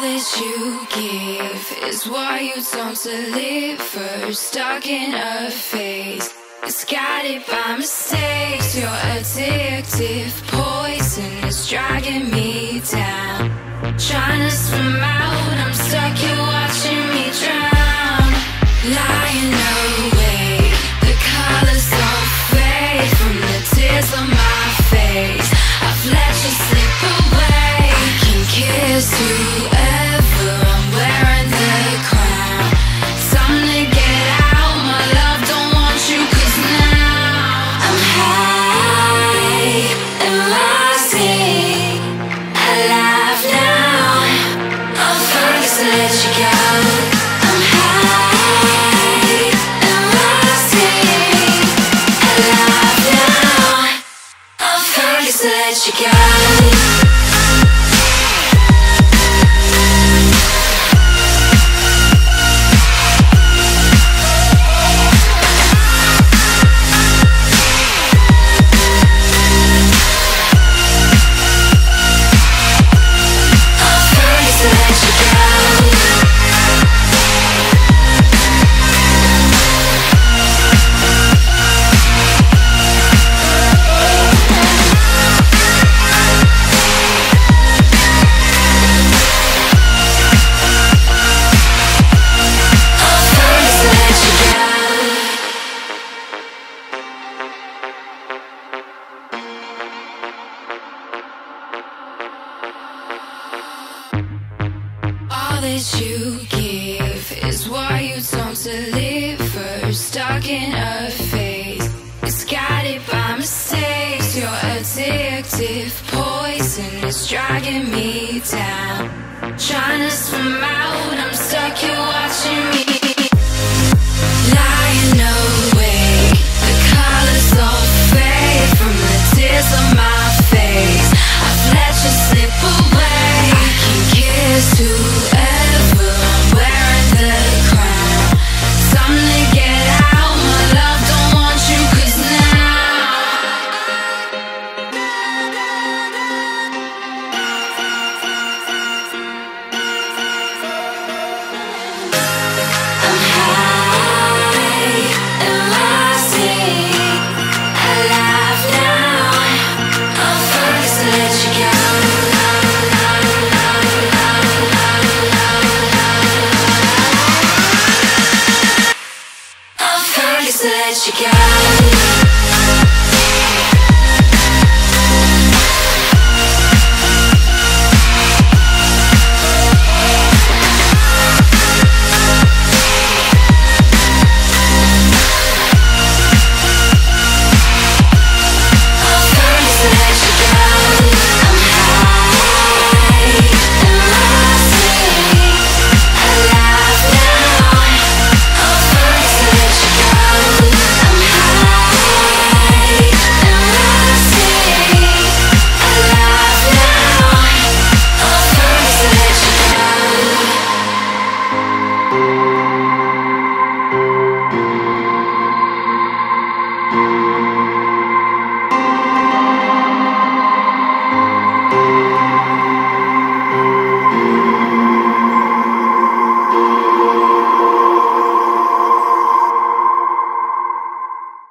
that you give is what you don't deliver. Stuck in a phase, it's guided by mistakes. You're addictive, poison is dragging me down. Trying to swim out, I'm stuck, you're watching me drown. Lying awake, the colors don't fade from the tears on my face. I've let you slip away. I can kiss whoever, I'm wearing the crown. Time to get out, my love, don't want you, 'cause now I'm high and rising, alive now. I'm focused to let you go. I'm high and rising, alive now. I'm focused to let you go. All that you give is what you don't deliver. Stuck in a phase, it's guided by mistakes. You're addictive, poison is dragging me down. Trying to swim out, I'm stuck, you're watching me. Lying awake,